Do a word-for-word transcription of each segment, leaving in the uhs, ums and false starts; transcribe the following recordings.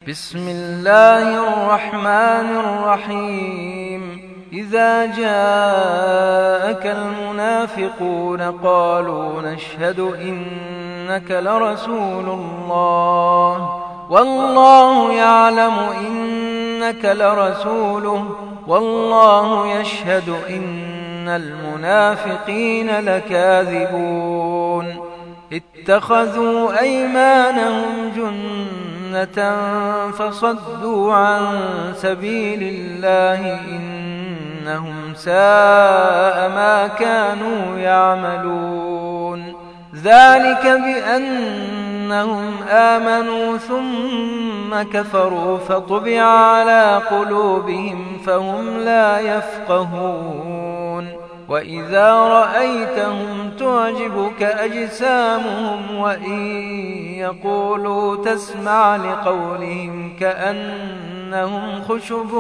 بسم الله الرحمن الرحيم إذا جاءك المنافقون قالوا نشهد إنك لرسول الله والله يعلم إنك لرسوله والله يشهد إن المنافقين لكاذبون اتخذوا أيمانهم جنة فصدوا عن سبيل الله إنهم ساء ما كانوا يعملون ذلك بأنهم آمنوا ثم كفروا فطبع على قلوبهم فهم لا يفقهون وإذا رأيتهم تعجبك أجسامهم وإن يقولوا تسمع لقولهم كأنهم خشب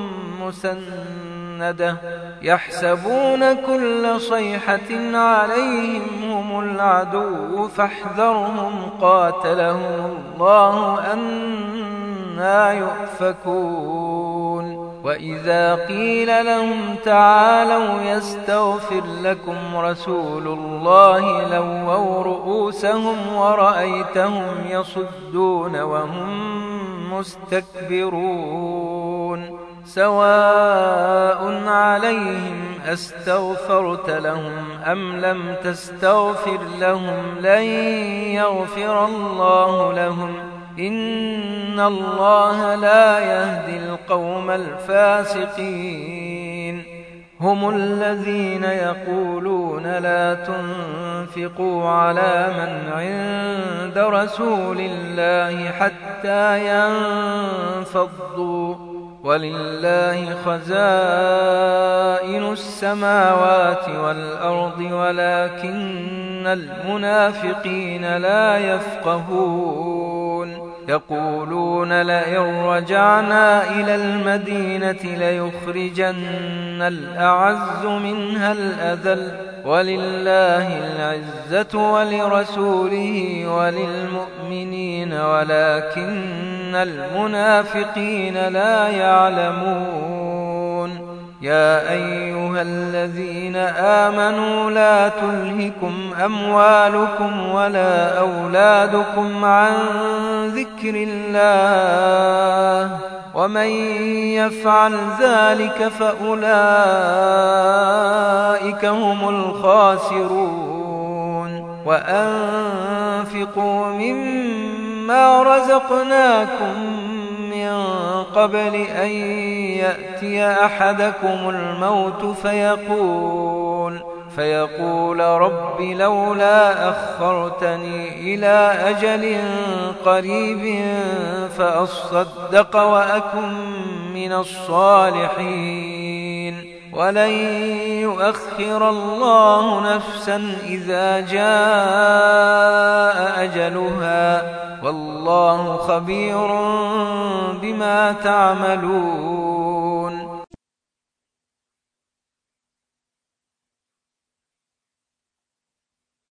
مسندة يحسبون كل صيحة عليهم هم العدو فاحذرهم قاتلهم الله أنى يؤفكون وإذا قيل لهم تعالوا يستغفر لكم رسول الله لووا رؤوسهم ورأيتهم يصدون وهم مستكبرون سواء عليهم أستغفرت لهم أم لم تستغفر لهم لن يغفر الله لهم إن الله لا يهدي القوم الفاسقين هم الذين يقولون لا تنفقوا على من عند رسول الله حتى ينفضوا ولله خزائن السماوات والأرض ولكن المنافقين لا يفقهون يقولون لئن رجعنا إلى المدينة ليخرجن الأعز منها الأذل ولله العزة ولرسوله وللمؤمنين ولكن المنافقين لا يعلمون يا أيها الذين آمنوا لا تلهكم أموالكم ولا أولادكم عن ذكر الله ومن يفعل ذلك فأولئك هم الخاسرون وأنفقوا مما رزقناكم من قبل أن يأتي أحدكم الموت فيقول فيقول رب لولا أخرتني إلى أجل قريب فأصدق وأكن من الصالحين ولن يؤخر الله نفسا إذا جاء أجلها والله خبير بما تعملون